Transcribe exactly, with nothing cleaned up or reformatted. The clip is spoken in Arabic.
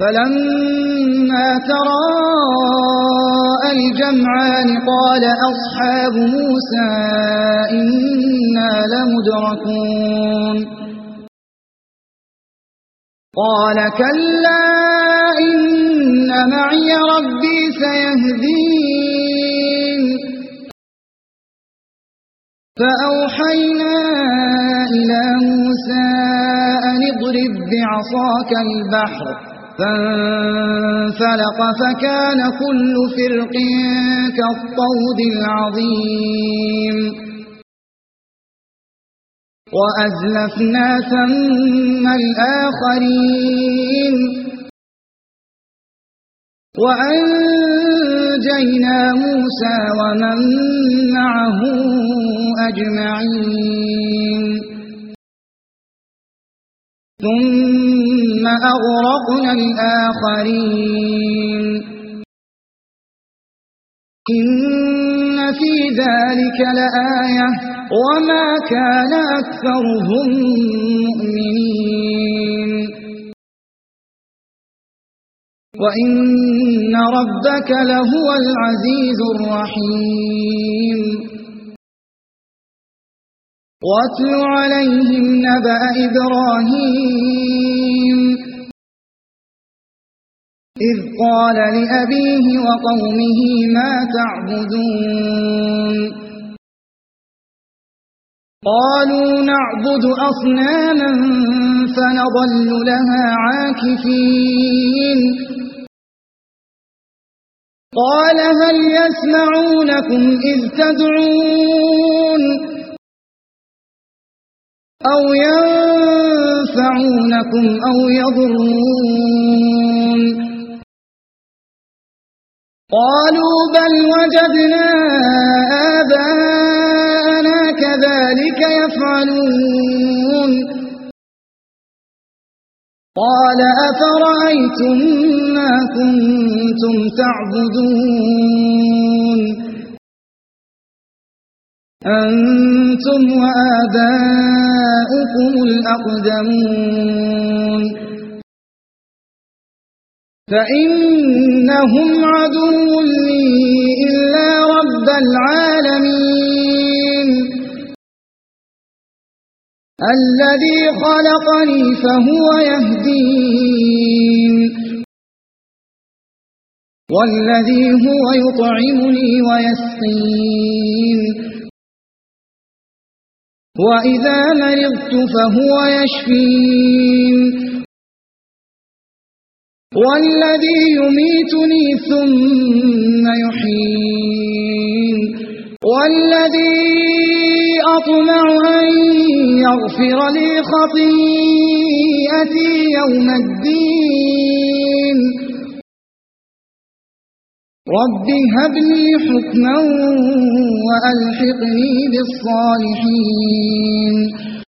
فلما تراءى الجمعان قال أصحاب موسى إنا لمدركون قال كلا إن معي ربي سيهدين فأوحينا إلى موسى أن اضرب بعصاك البحر فانفلق فكان كل فرق كالطود العظيم وأزلفنا ثم الآخرين وأنجينا موسى ومن معه أجمعين ثم أغرقنا الآخرين إن في ذلك لآية وما كان أكثرهم مؤمنين وإن ربك لهو العزيز الرحيم واتل عليهم نبأ إبراهيم إذ قال لأبيه وقومه ما تعبدون قالوا نعبد أصناما فنظل لها عاكفين قال هل يسمعونكم إذ تدعون أو ينفعونكم أو يضرون قالوا بل وجدنا آباءنا كذلك يفعلون قال أفرأيتم ما كنتم تعبدون أنتم وآباؤكم الأقدمون فإنهم عدو لي إلا رب العالمين الذي خلقني فهو يهدين والذي هو يطعمني ويسقين وإذا مرضت فهو يشفين والذي يميتني ثم يحيين والذي أطمع أن يغفر لي خطيئتي يوم الدين رب هب لي حكما وألحقني بالصالحين